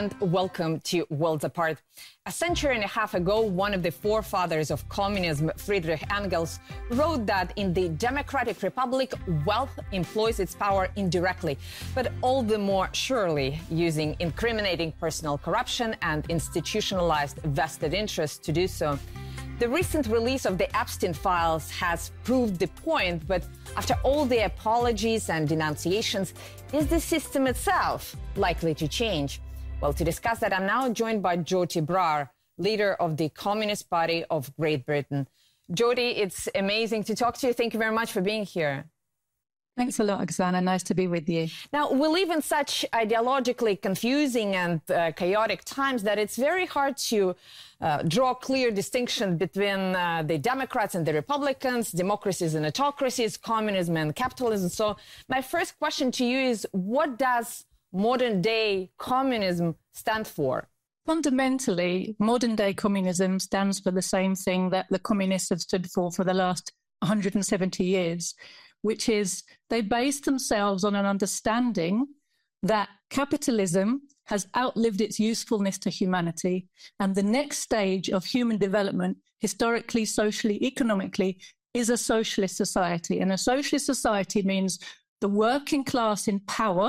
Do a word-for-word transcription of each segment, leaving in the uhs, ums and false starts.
and welcome to Worlds Apart. A century and a half ago, one of the forefathers of communism, Friedrich Engels, wrote that in the democratic republic, wealth employs its power indirectly, but all the more surely, using incriminating personal corruption and institutionalized vested interests to do so. The recent release of the Epstein files has proved the point, but after all the apologies and denunciations, is the system itself likely to change? Well, to discuss that, I'm now joined by Jyoti Brar, leader of the Communist Party of Great Britain. Jyoti, it's amazing to talk to you. Thank you very much for being here. Thanks a lot, Oksana. Nice to be with you. Now, we live in such ideologically confusing and uh, chaotic times that it's very hard to uh, draw a clear distinction between uh, the Democrats and the Republicans, democracies and autocracies, communism and capitalism. So my first question to you is, what does modern-day communism stand for? Fundamentally, modern-day communism stands for the same thing that the communists have stood for for the last one hundred seventy years, which is they base themselves on an understanding that capitalism has outlived its usefulness to humanity, and the next stage of human development, historically, socially, economically, is a socialist society. And a socialist society means the working class in power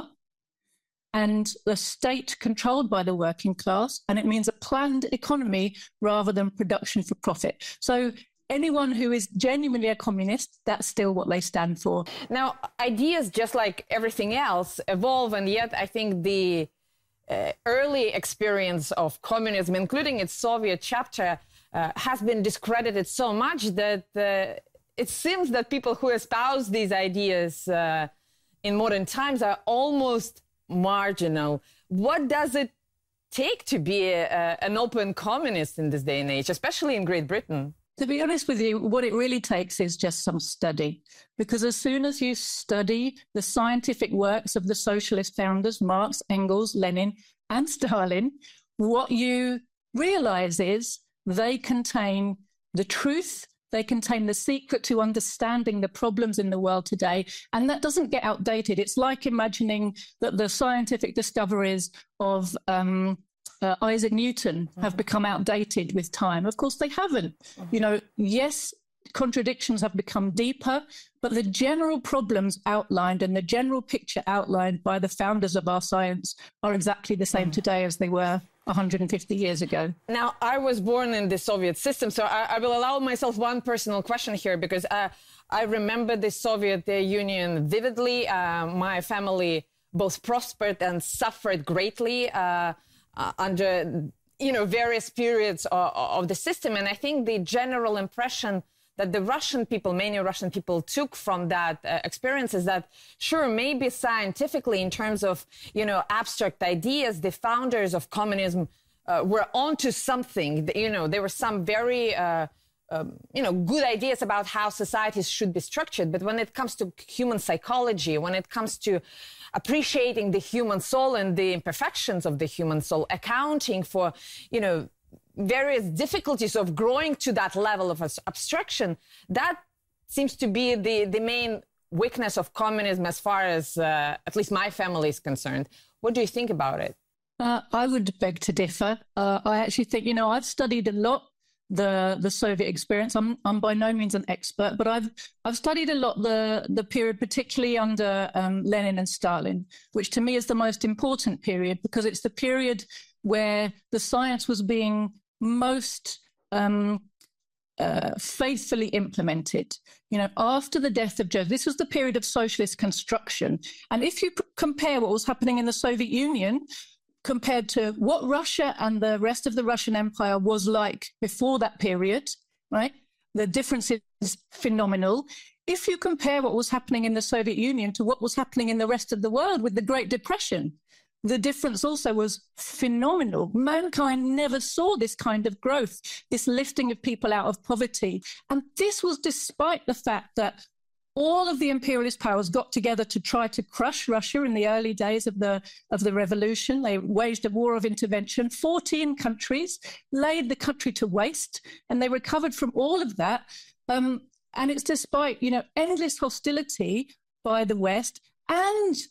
and the state controlled by the working class, and it means a planned economy rather than production for profit. So anyone who is genuinely a communist, that's still what they stand for. Now, ideas, just like everything else, evolve, and yet I think the uh, early experience of communism, including its Soviet chapter, uh, has been discredited so much that uh, it seems that people who espouse these ideas uh, in modern times are almost marginal. What does it take to be a, a, an open communist in this day and age, especially in Great Britain? To be honest with you, what it really takes is just some study, because as soon as you study the scientific works of the socialist founders, Marx, Engels, Lenin, and Stalin, what you realize is they contain the truth, they contain the secret to understanding the problems in the world today, and that doesn't get outdated. It's like imagining that the scientific discoveries of um, Uh, Isaac Newton have become outdated with time. Of course, they haven't. You know, yes, contradictions have become deeper, but the general problems outlined and the general picture outlined by the founders of our science are exactly the same today as they were one hundred fifty years ago. Now, I was born in the Soviet system, so I, I will allow myself one personal question here, because uh, I remember the Soviet Union vividly. Uh, my family both prospered and suffered greatly uh, Uh, under, you know, various periods of, of the system. And I think the general impression that the Russian people, many Russian people took from that uh, experience is that, sure, maybe scientifically in terms of, you know, abstract ideas, the founders of communism uh, were onto something. You know, there were some very, uh, um, you know, good ideas about how societies should be structured. But when it comes to human psychology, when it comes to appreciating the human soul and the imperfections of the human soul, accounting for, you know, various difficulties of growing to that level of abstraction, that seems to be the, the main weakness of communism as far as uh, at least my family is concerned. What do you think about it? Uh, I would beg to differ. Uh, I actually think, you know, I've studied a lot the the Soviet experience. I'm I'm by no means an expert, but I've I've studied a lot the the period, particularly under um, Lenin and Stalin, which to me is the most important period, because it's the period where the science was being most um, uh, faithfully implemented. You know, after the death of Joseph, this was the period of socialist construction, and if you compare what was happening in the Soviet Union compared to what Russia and the rest of the Russian Empire was like before that period, right? The difference is phenomenal. If you compare what was happening in the Soviet Union to what was happening in the rest of the world with the Great Depression, the difference also was phenomenal. Mankind never saw this kind of growth, this lifting of people out of poverty. And this was despite the fact that all of the imperialist powers got together to try to crush Russia in the early days of the of the revolution. They waged a war of intervention. fourteen countries laid the country to waste, and they recovered from all of that. Um, and it's despite, you know, endless hostility by the West and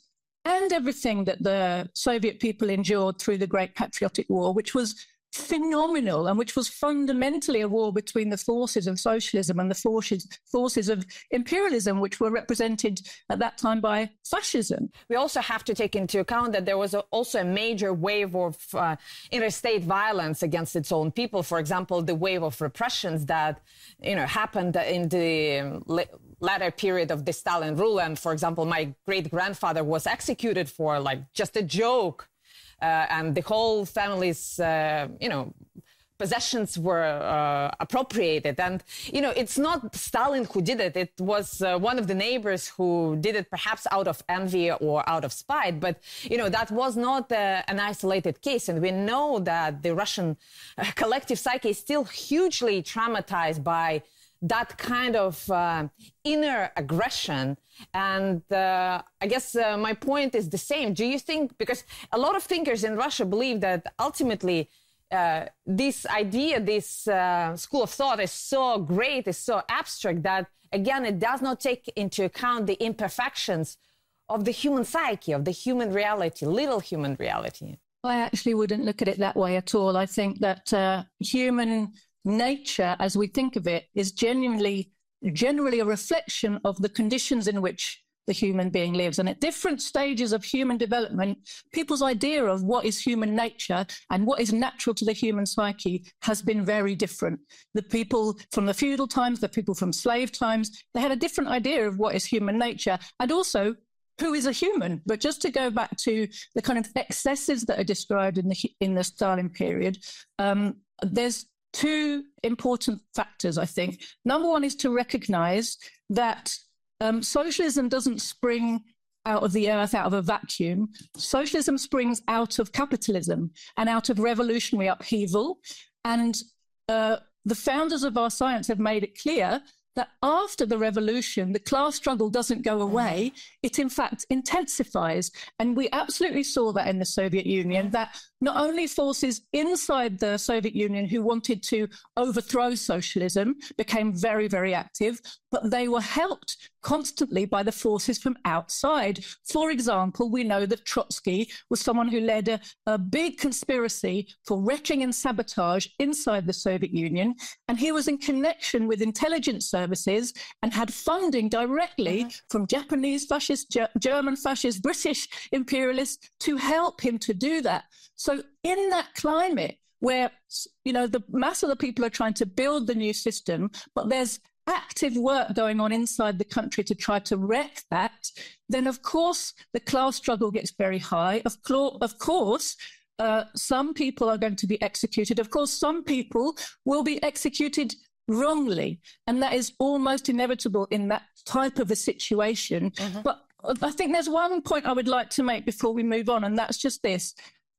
and everything that the Soviet people endured through the Great Patriotic War, which was phenomenal and which was fundamentally a war between the forces of socialism and the forces forces of imperialism, which were represented at that time by fascism. We also have to take into account that there was a, also a major wave of uh, interstate violence against its own people. For example, the wave of repressions that, you know, happened in the latter period of the Stalin rule. And for example, my great-grandfather was executed for like just a joke. Uh, and the whole family's, uh, you know, possessions were uh, appropriated. And, you know, it's not Stalin who did it. It was uh, one of the neighbors who did it, perhaps out of envy or out of spite. But, you know, that was not uh, an isolated case. And we know that the Russian uh, collective psyche is still hugely traumatized by that kind of uh, inner aggression. And uh, I guess uh, my point is the same. Do you think, because a lot of thinkers in Russia believe that ultimately uh, this idea, this uh, school of thought is so great, is so abstract that, again, it does not take into account the imperfections of the human psyche, of the human reality, little human reality? I actually wouldn't look at it that way at all. I think that uh, human nature, as we think of it, is genuinely, generally a reflection of the conditions in which the human being lives. And at different stages of human development, people's idea of what is human nature and what is natural to the human psyche has been very different. The people from the feudal times, the people from slave times, they had a different idea of what is human nature and also who is a human. But just to go back to the kind of excesses that are described in the, in the Stalin period, um, there's two important factors, I think. Number one is to recognize that um, socialism doesn't spring out of the earth, out of a vacuum. Socialism springs out of capitalism and out of revolutionary upheaval. And uh, the founders of our science have made it clear that after the revolution, the class struggle doesn't go away. It, in fact, intensifies. And we absolutely saw that in the Soviet Union, that not only forces inside the Soviet Union who wanted to overthrow socialism became very, very active, but they were helped constantly by the forces from outside. For example, we know that Trotsky was someone who led a, a big conspiracy for wrecking and sabotage inside the Soviet Union, and he was in connection with intelligence services and had funding directly mm-hmm. from Japanese fascists, Ge- German fascists, British imperialists to help him to do that. So in that climate where, you know, the mass of the people are trying to build the new system, but there's active work going on inside the country to try to wreck that, then of course the class struggle gets very high. Of, cl- of course, uh, some people are going to be executed. Of course, some people will be executed wrongly, and that is almost inevitable in that type of a situation. Mm-hmm. But I think there's one point I would like to make before we move on, and that's just this.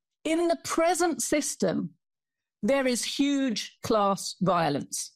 In the present system, there is huge class violence.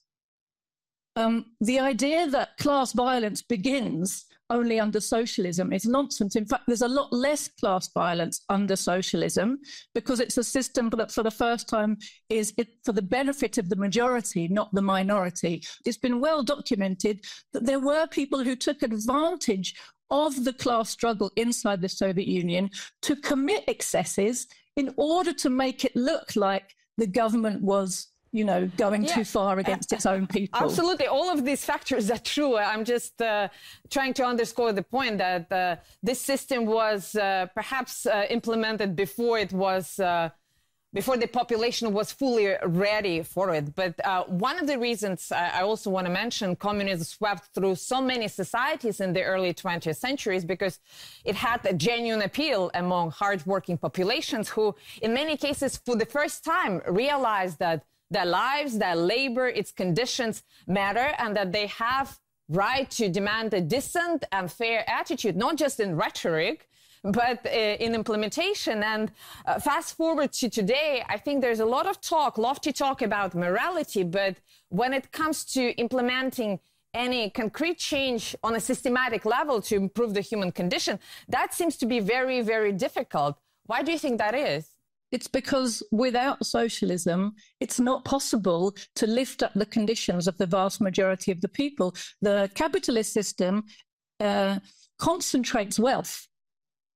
Um, the idea that class violence begins only under socialism is nonsense. In fact, there's a lot less class violence under socialism because it's a system that for the first time is it for the benefit of the majority, not the minority. It's been well documented that there were people who took advantage of the class struggle inside the Soviet Union to commit excesses in order to make it look like the government was, you know, going yeah. too far against its own people. Absolutely. All of these factors are true. I'm just uh, trying to underscore the point that uh, this system was uh, perhaps uh, implemented before it was, uh, before the population was fully ready for it. But uh, one of the reasons I, I also want to mention communism swept through so many societies in the early twentieth century is because it had a genuine appeal among hardworking populations who, in many cases, for the first time, realized that their lives, their labor, its conditions matter, and that they have right to demand a decent and fair attitude, not just in rhetoric, but uh, in implementation. And uh, fast forward to today, I think there's a lot of talk, lofty talk about morality, but when it comes to implementing any concrete change on a systematic level to improve the human condition, that seems to be very, very difficult. Why do you think that is? It's because without socialism, it's not possible to lift up the conditions of the vast majority of the people. The capitalist system uh, concentrates wealth.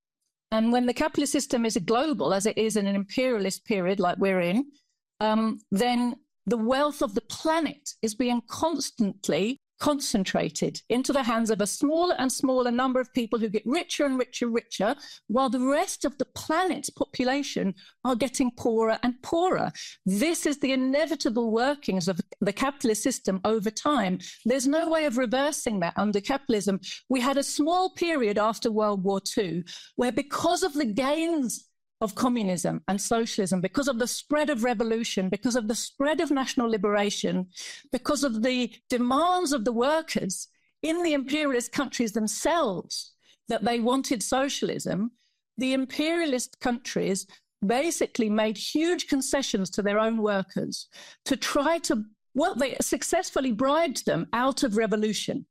And when the capitalist system is a global, as it is in an imperialist period like we're in, um, then the wealth of the planet is being constantly concentrated into the hands of a smaller and smaller number of people who get richer and richer, richer, while the rest of the planet's population are getting poorer and poorer. This is the inevitable workings of the capitalist system over time. There's no way of reversing that under capitalism. We had a small period after World War Two where, because of the gains of communism and socialism, because of the spread of revolution, because of the spread of national liberation, because of the demands of the workers in the imperialist countries themselves that they wanted socialism, the imperialist countries basically made huge concessions to their own workers to try to, well, they successfully bribed them out of revolution.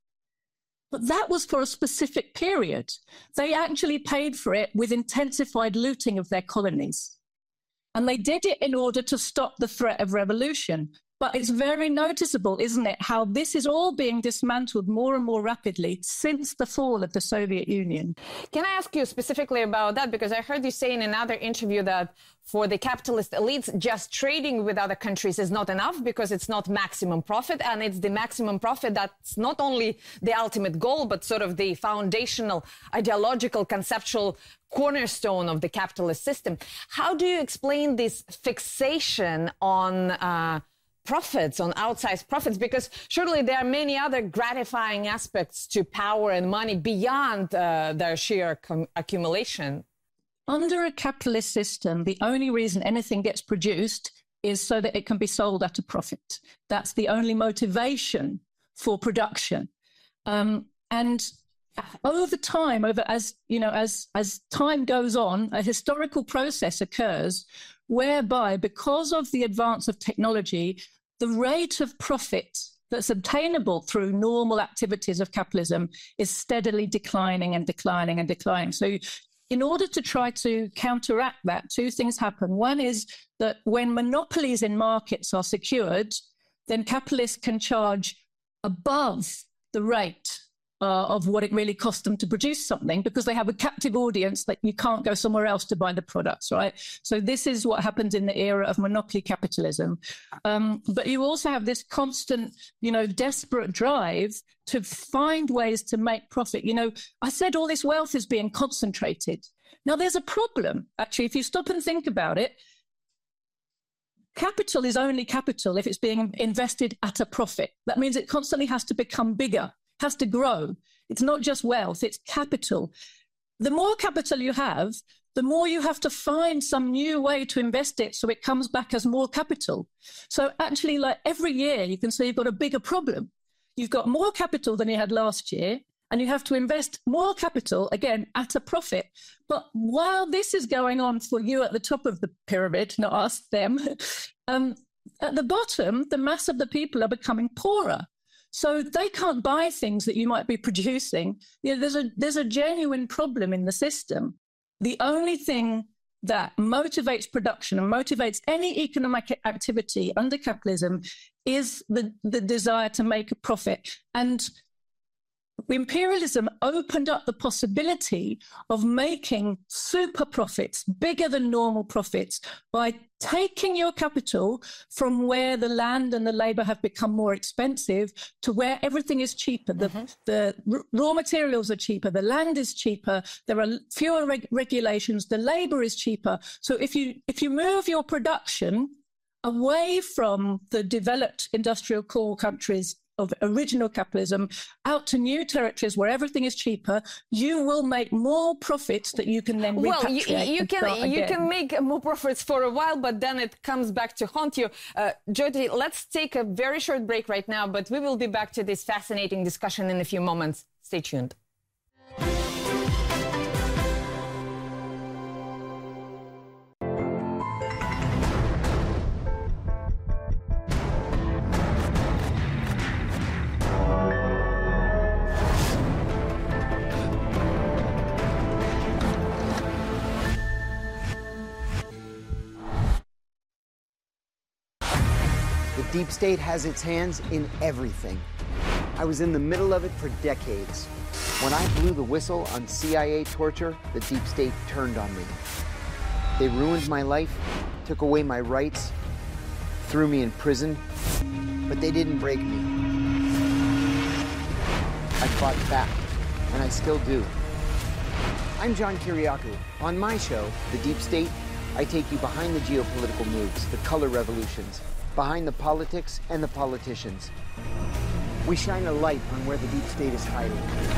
But that was for a specific period. They actually paid for it with intensified looting of their colonies. And they did it in order to stop the threat of revolution. But it's very noticeable, isn't it, how this is all being dismantled more and more rapidly since the fall of the Soviet Union. Can I ask you specifically about that? Because I heard you say in another interview that for the capitalist elites, just trading with other countries is not enough because it's not maximum profit. And it's the maximum profit that's not only the ultimate goal, but sort of the foundational, ideological, conceptual cornerstone of the capitalist system. How do you explain this fixation on uh, profits, on outsized profits? Because surely there are many other gratifying aspects to power and money beyond uh, their sheer accumulation. Under a capitalist system, the only reason anything gets produced is so that it can be sold at a profit. That's the only motivation for production. Um, and over time, over as you know, as as time goes on, a historical process occurs whereby, because of the advance of technology, the rate of profit that's obtainable through normal activities of capitalism is steadily declining and declining and declining. So in order to try to counteract that, two things happen. One is that when monopolies in markets are secured, then capitalists can charge above the rate uh, of what it really costs them to produce something, because they have a captive audience that you can't go somewhere else to buy the products, right? So this is what happens in the era of monopoly capitalism. Um, but you also have this constant, you know, desperate drive to find ways to make profit. You know, I said all this wealth is being concentrated. Now, there's a problem, actually, if you stop and think about it. Capital is only capital if it's being invested at a profit. That means it constantly has to become bigger, has to grow. It's not just wealth, it's capital. The more capital you have, the more you have to find some new way to invest it so it comes back as more capital. So actually, like every year, you can say you've got a bigger problem. You've got more capital than you had last year, and you have to invest more capital, again, at a profit. But while this is going on for you at the top of the pyramid, not us, them, um, at the bottom, the mass of the people are becoming poorer. So they can't buy things that you might be producing. You know, there's a, there's a genuine problem in the system. The only thing that motivates production and motivates any economic activity under capitalism is the, the desire to make a profit. And imperialism opened up the possibility of making super profits, bigger than normal profits, by taking your capital from where the land and the labor have become more expensive to where everything is cheaper. The, mm-hmm. the raw materials are cheaper, the land is cheaper, there are fewer reg- regulations, the labor is cheaper. So if you if you move your production away from the developed industrial core countries of original capitalism out to new territories where everything is cheaper, you will make more profits that you can then repatriate. Well, you, you can you can make more profits for a while, but then it comes back to haunt you. Uh, Jyoti, let's take a very short break right now, but we will be back to this fascinating discussion in a few moments. Stay tuned. The deep state has its hands in everything. I was in the middle of it for decades. When I blew the whistle on C I A torture, the deep state turned on me. They ruined my life, took away my rights, threw me in prison, but they didn't break me. I fought back, and I still do. I'm John Kiriakou. On my show, The Deep State, I take you behind the geopolitical moves, the color revolutions, behind the politics and the politicians. We shine a light on where the deep state is hiding.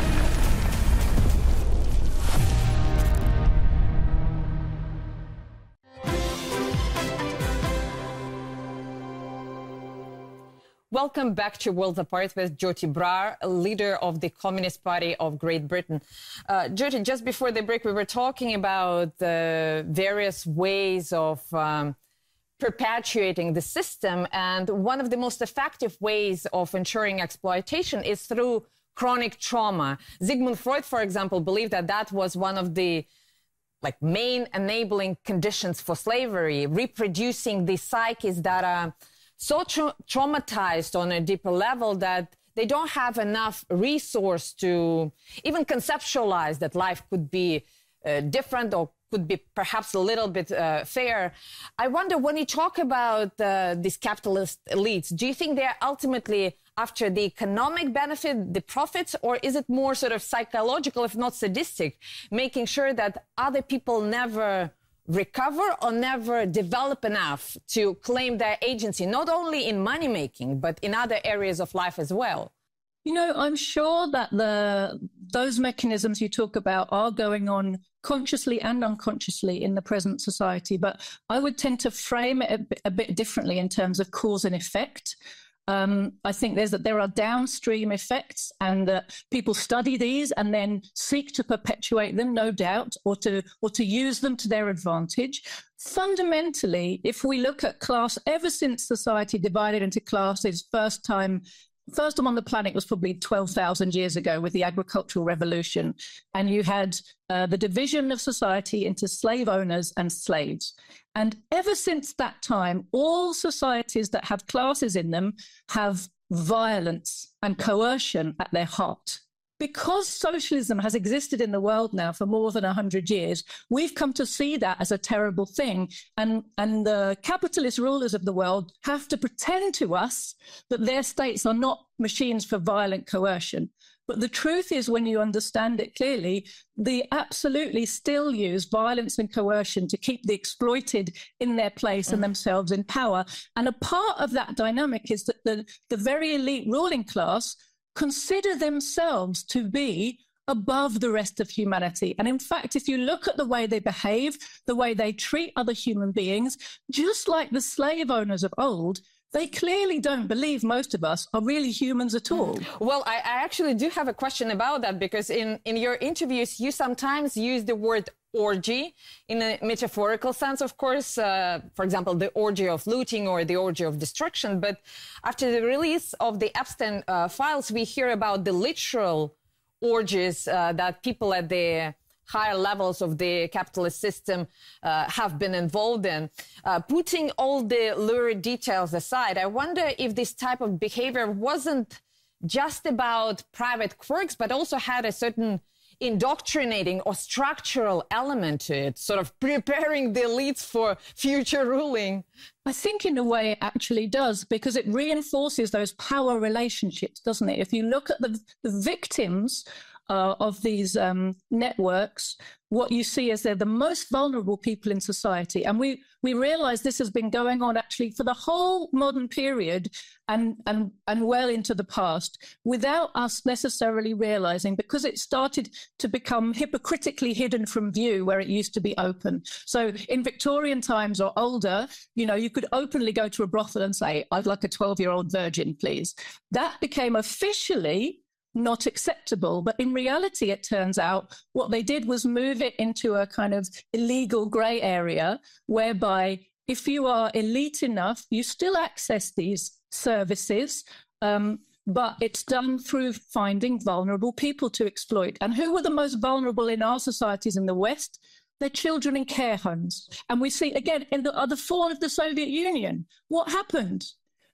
Welcome back to Worlds Apart with Jyoti Brar, leader of the Communist Party of Great Britain. Uh, Jyoti, just before the break, we were talking about the various ways of um, perpetuating the system. And one of the most effective ways of ensuring exploitation is through chronic trauma. Sigmund Freud, for example, believed that that was one of the like main enabling conditions for slavery, reproducing the psyches that are so tra traumatized on a deeper level that they don't have enough resource to even conceptualize that life could be uh, different or could be perhaps a little bit uh, fair. I wonder, when you talk about uh, these capitalist elites, do you think they're ultimately after the economic benefit, the profits, or is it more sort of psychological, if not sadistic, making sure that other people never recover or never develop enough to claim their agency, not only in money making, but in other areas of life as well? You know, I'm sure that the those mechanisms you talk about are going on consciously and unconsciously in the present society, but I would tend to frame it a bit, a bit differently in terms of cause and effect. Um, I think there's that there are downstream effects, and that people study these and then seek to perpetuate them, no doubt, or to or to use them to their advantage. Fundamentally, if we look at class, ever since society divided into classes, first time. First time on the planet was probably twelve thousand years ago with the agricultural revolution. And you had uh, the division of society into slave owners and slaves. And ever since that time, all societies that have classes in them have violence and coercion at their heart. Because socialism has existed in the world now for more than one hundred years, we've come to see that as a terrible thing. And, and the capitalist rulers of the world have to pretend to us that their states are not machines for violent coercion. But the truth is, when you understand it clearly, they absolutely still use violence and coercion to keep the exploited in their place and themselves in power. And a part of that dynamic is that the, the very elite ruling class consider themselves to be above the rest of humanity. And in fact, if you look at the way they behave, the way they treat other human beings, just like the slave owners of old, they clearly don't believe most of us are really humans at all. Well, I, I actually do have a question about that, because in, in your interviews, you sometimes use the word orgy in a metaphorical sense, of course, uh, for example, the orgy of looting or the orgy of destruction. But after the release of the Epstein uh, files, we hear about the literal orgies uh, that people at the higher levels of the capitalist system uh, have been involved in. Uh, putting all the lurid details aside, I wonder if this type of behavior wasn't just about private quirks, but also had a certain indoctrinating or structural element to it, sort of preparing the elites for future ruling. I think in a way it actually does, because it reinforces those power relationships, doesn't it? If you look at the, the victims uh, of these um, networks, what you see is they're the most vulnerable people in society. And we, we realize this has been going on actually for the whole modern period and, and, and well into the past, without us necessarily realizing, because it started to become hypocritically hidden from view where it used to be open. So in Victorian times or older, you know, you could openly go to a brothel and say, I'd like a twelve-year-old virgin, please. That became officially not acceptable. But in reality, it turns out what they did was move it into a kind of illegal grey area, whereby if you are elite enough, you still access these services, um, but it's done through finding vulnerable people to exploit. And who were the most vulnerable in our societies in the West? They're children in care homes. And we see, again, in the other fall of the Soviet Union, what happened?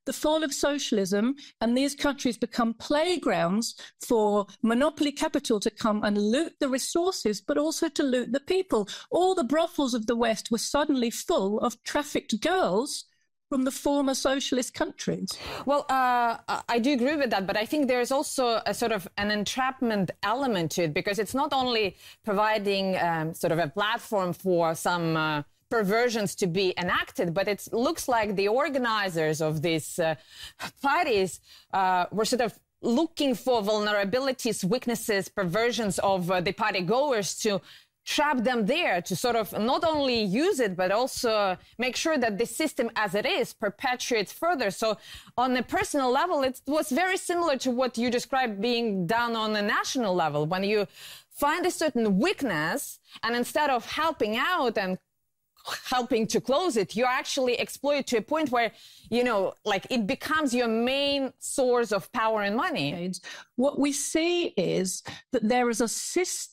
the fall of socialism, and these countries become playgrounds for monopoly capital to come and loot the resources, but also to loot the people. All the brothels of the West were suddenly full of trafficked girls from the former socialist countries. Well, uh, I do agree with that, but I think there's also a sort of an entrapment element to it, because it's not only providing um, sort of a platform for some uh, perversions to be enacted, but it looks like the organizers of these uh, parties uh, were sort of looking for vulnerabilities, weaknesses, perversions of uh, the party goers to trap them there, to sort of not only use it, but also make sure that the system as it is perpetuates further. So on a personal level, it was very similar to what you described being done on a national level. When you find a certain weakness, and instead of helping out and helping to close it, you actually exploit it to a point where, you know, like it becomes your main source of power and money. What we see is that there is a system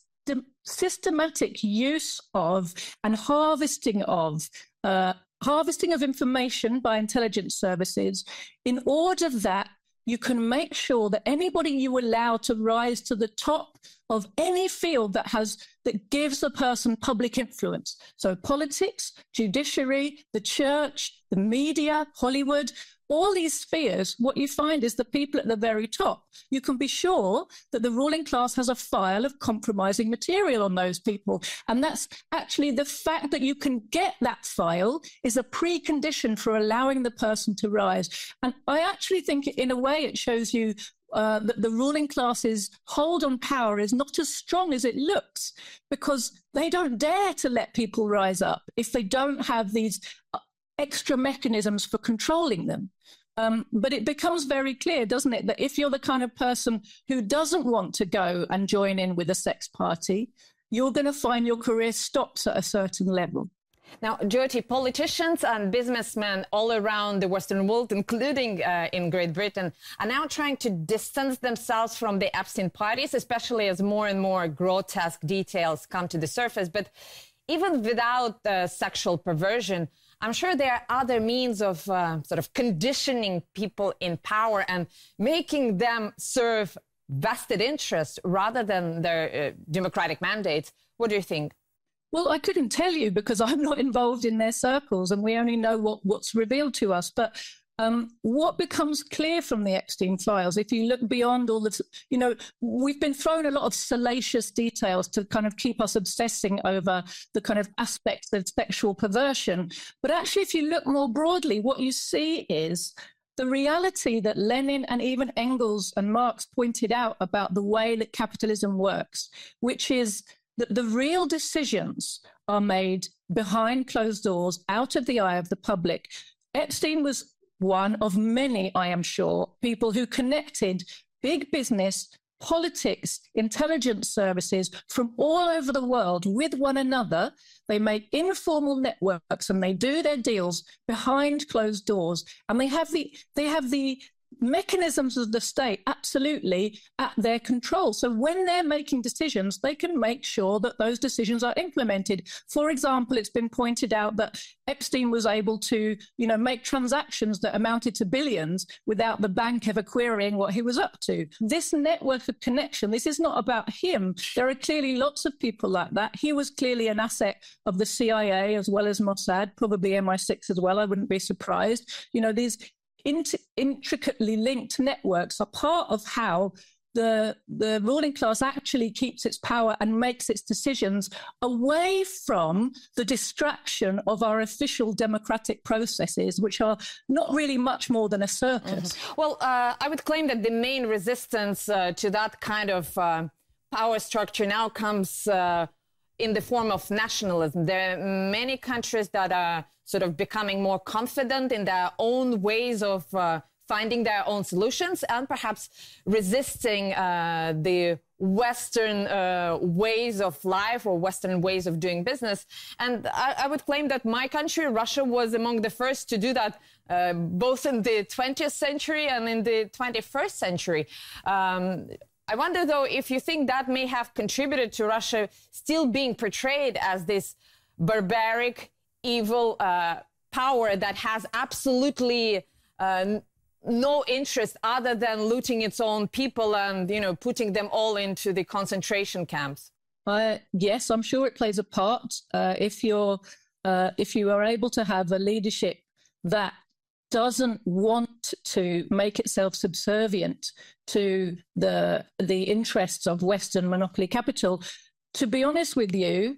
systematic use of and harvesting of uh, harvesting of information by intelligence services in order that you can make sure that anybody you allow to rise to the top of any field that has that gives a person public influence. So politics, judiciary, the church, the media, Hollywood, all these spheres, what you find is the people at the very top. You can be sure that the ruling class has a file of compromising material on those people. And that's actually the fact that you can get that file is a precondition for allowing the person to rise. And I actually think in a way it shows you Uh, that the ruling class's hold on power is not as strong as it looks, because they don't dare to let people rise up if they don't have these extra mechanisms for controlling them. Um, but it becomes very clear, doesn't it, that if you're the kind of person who doesn't want to go and join in with a sex party, you're going to find your career stops at a certain level. Now, Jyoti, politicians and businessmen all around the Western world, including uh, in Great Britain, are now trying to distance themselves from the Epstein parties, especially as more and more grotesque details come to the surface. But even without uh, sexual perversion, I'm sure there are other means of uh, sort of conditioning people in power and making them serve vested interests rather than their uh, democratic mandates. What do you think? Well, I couldn't tell you because I'm not involved in their circles and we only know what, what's revealed to us. But um, what becomes clear from the Epstein files, if you look beyond all the, you know, we've been thrown a lot of salacious details to kind of keep us obsessing over the kind of aspects of sexual perversion. But actually, if you look more broadly, what you see is the reality that Lenin and even Engels and Marx pointed out about the way that capitalism works, which is that the real decisions are made behind closed doors, out of the eye of the public. Epstein was one of many, I am sure, people who connected big business, politics, intelligence services from all over the world with one another. They make informal networks and they do their deals behind closed doors. And they have the they have the mechanisms of the state absolutely at their control. So when they're making decisions, they can make sure that those decisions are implemented. For example, it's been pointed out that Epstein was able to, you know, make transactions that amounted to billions without the bank ever querying what he was up to. This network of connection, this is not about him. There are clearly lots of people like that. He was clearly an asset of the C I A as well as Mossad, probably M I six as well. I wouldn't be surprised. You know, these Int- intricately linked networks are part of how the the ruling class actually keeps its power and makes its decisions away from the distraction of our official democratic processes, which are not really much more than a circus. Mm-hmm. Well, uh, I would claim that the main resistance uh, to that kind of uh, power structure now comes uh, in the form of nationalism. There are many countries that are sort of becoming more confident in their own ways of uh, finding their own solutions and perhaps resisting uh, the Western uh, ways of life or Western ways of doing business. And I, I would claim that my country, Russia, was among the first to do that, uh, both in the twentieth century and in the twenty-first century. Um, I wonder, though, if you think that may have contributed to Russia still being portrayed as this barbaric, evil uh, power that has absolutely uh, no interest other than looting its own people and, you know, putting them all into the concentration camps? Uh, yes, I'm sure it plays a part. Uh, if you're, uh, if you are able to have a leadership that doesn't want to make itself subservient to the the interests of Western monopoly capital, to be honest with you,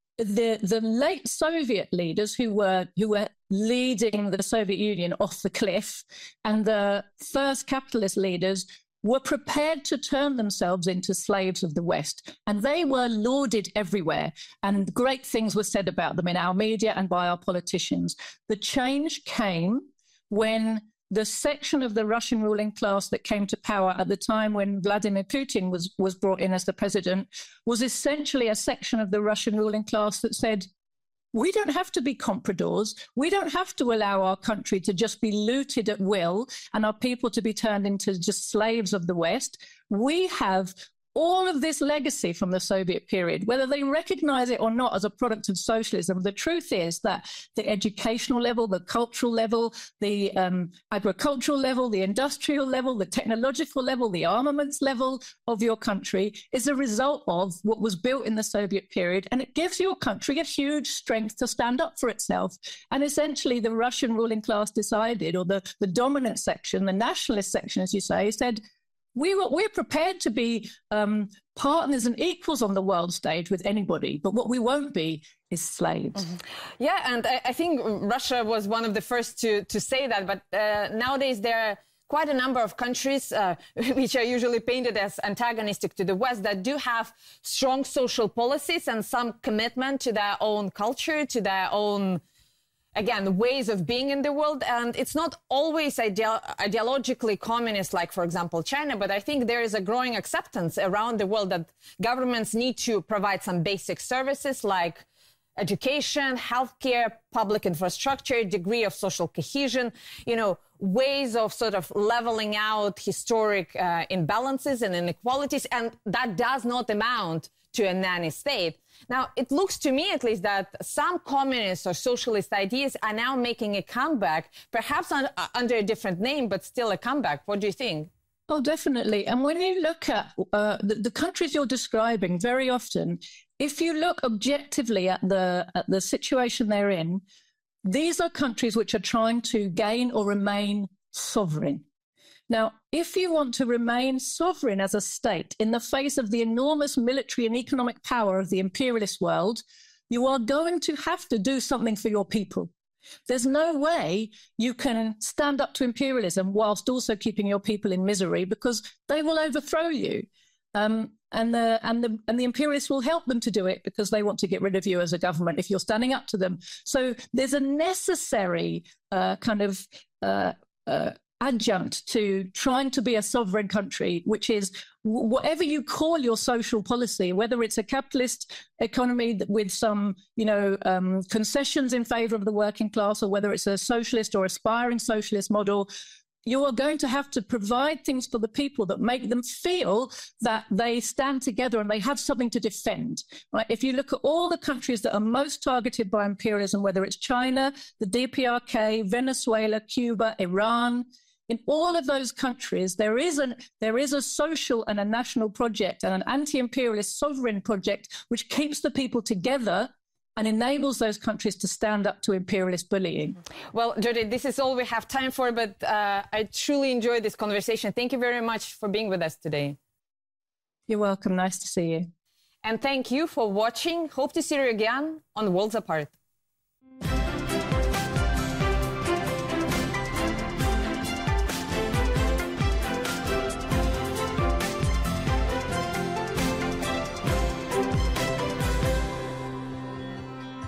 the the late Soviet leaders who were who were leading the Soviet Union off the cliff, and the first capitalist leaders were prepared to turn themselves into slaves of the West, and they were lauded everywhere, and great things were said about them in our media and by our politicians. The change came when the section of the Russian ruling class that came to power at the time when Vladimir Putin was, was brought in as the president was essentially a section of the Russian ruling class that said, we don't have to be compradors. We don't have to allow our country to just be looted at will and our people to be turned into just slaves of the West. We have all of this legacy from the Soviet period, whether they recognize it or not as a product of socialism. The truth is that the educational level, the cultural level, the um, agricultural level, the industrial level, the technological level, the armaments level of your country is a result of what was built in the Soviet period. And it gives your country a huge strength to stand up for itself. And essentially the Russian ruling class decided, or the, the dominant section, the nationalist section, as you say, said, We were, we're prepared to be um, partners and equals on the world stage with anybody, but what we won't be is slaves. Mm-hmm. Yeah, and I, I think Russia was one of the first to, to say that, but uh, nowadays there are quite a number of countries uh, which are usually painted as antagonistic to the West that do have strong social policies and some commitment to their own culture, to their own, again, ways of being in the world. And it's not always ideo- ideologically communist, like, for example, China, but I think there is a growing acceptance around the world that governments need to provide some basic services like education, healthcare, public infrastructure, degree of social cohesion, you know, ways of sort of leveling out historic uh, imbalances and inequalities. And that does not amount to a nanny state. Now, it looks to me, at least, that some communist or socialist ideas are now making a comeback, perhaps on, uh, under a different name, but still a comeback. What do you think? Oh, definitely. And when you look at uh, the, the countries you're describing, very often, if you look objectively at the at the situation they're in, these are countries which are trying to gain or remain sovereign. Now, if you want to remain sovereign as a state in the face of the enormous military and economic power of the imperialist world, you are going to have to do something for your people. There's no way you can stand up to imperialism whilst also keeping your people in misery, because they will overthrow you. Um, and, the, and, the, and the imperialists will help them to do it because they want to get rid of you as a government if you're standing up to them. So there's a necessary uh, kind of uh, uh, adjunct to trying to be a sovereign country, which is whatever you call your social policy, whether it's a capitalist economy with some, you know, um, concessions in favor of the working class, or whether it's a socialist or aspiring socialist model, you are going to have to provide things for the people that make them feel that they stand together and they have something to defend. Right? If you look at all the countries that are most targeted by imperialism, whether it's China, the D P R K, Venezuela, Cuba, Iran, in all of those countries, there is, an, there is a social and a national project and an anti-imperialist sovereign project which keeps the people together and enables those countries to stand up to imperialist bullying. Well, Judith, this is all we have time for, but uh, I truly enjoyed this conversation. Thank you very much for being with us today. You're welcome. Nice to see you. And thank you for watching. Hope to see you again on Worlds Apart.